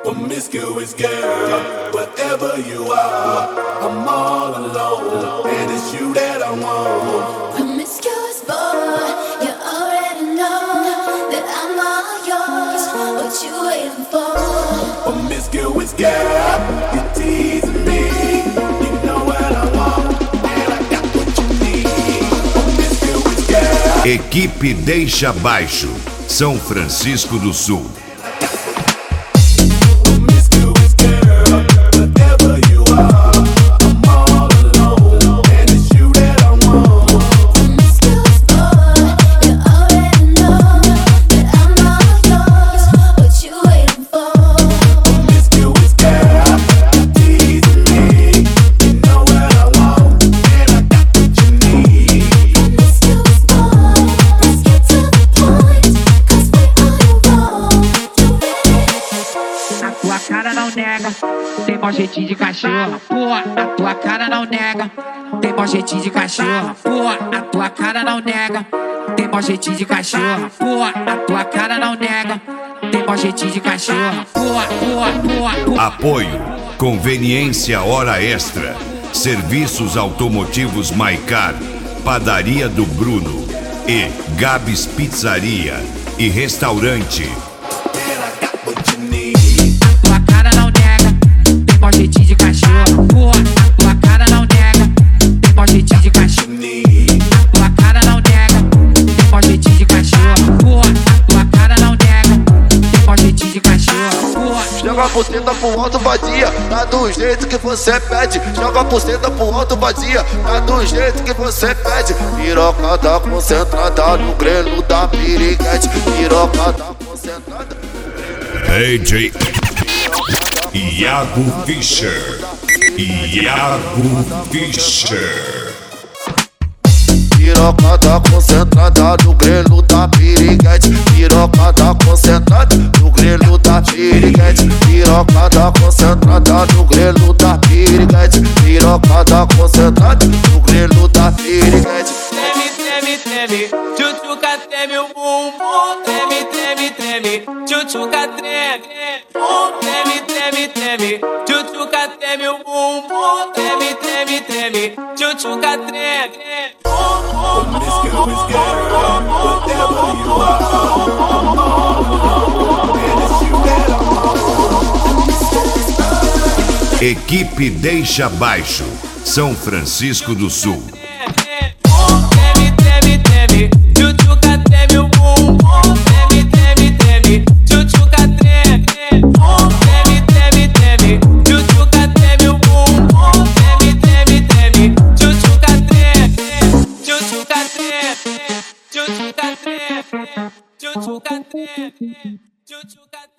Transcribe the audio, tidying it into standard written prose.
promiscuous girl, whatever you are, I'm all alone, and it's you that I want. Promiscuous boy, you already know that I'm all yours. What you waiting for? Promiscuous girl, you're teasing me. You know what I want, and I got what you need. Promiscuous girl. Equipe Deixa Baixo, São Francisco do Sul. Tem mó jeitinho de cachorro, pô, a tua cara não nega. Tem mó jeitinho de cachorro, pô, a tua cara não nega. Tem mó jeitinho de cachorro, pô, a tua cara não nega. Tem mó jeitinho de cachorro, pô. Apoio, conveniência hora extra, serviços automotivos Maicar, Padaria do Bruno e Gabs Pizzaria e Restaurante. Jeitinho de cachorro, pô, tua cara não nega. Tem mó jeitinho de cachorro, tua cara não nega. Tem mó jeitinho de cachorro, pô, tua cara não nega. Tem mó jeitinho de cachorro, pô. Joga a buceta pro alto, vadia, tá do jeito que você pede. Joga a buceta pro alto, vadia, tá do jeito que você pede. Piroca tá concentrada no grelo da piriguete. Piroca tá concentrada. AJ Iago Fischer. Piroca tá concentrada no grelo da piriguete. Piroca tá concentrada no grelo da piriguete. Piroca tá concentrada no grelo da piriguete. Piroca tá concentrada no grelo da piriguete. Treme, tchutchuca treme o bumbum. Treme, tchutchuca treme. Treme, tchutchuca treme o bumbum. Treme, tchutchuca treme. Promiscuous girl, whatever you are, I'm all alone, and it's you that I want. Equipe Deixa Baixo, São Francisco do Sul. Treme, tchutchuca treme o bumbum. Treme, tchutchuca treme. Treme, tchutchuca treme o bumbum. Treme, tchutchuca treme. Tchutchuca treme. Tchutchuca treme. Tchutchuca treme.